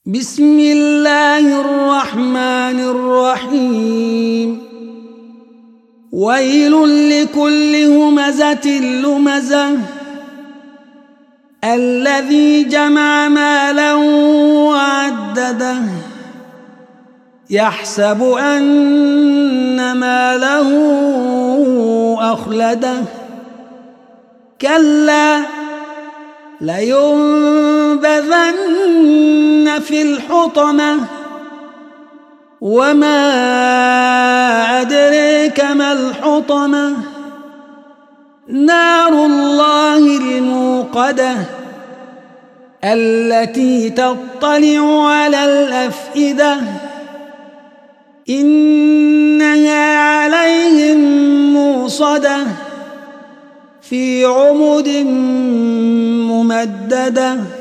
بسم الله الرحمن الرحيم ويل لكل همزة لمزة الذي جمع مالا وعدده يحسب أن ماله أخلده كلا لينبذن في الحطمة وما أدريك ما الحطمة نار الله الموقدة التي تطلع على الأفئدة إنها عليهم موصدة في عمد ممددة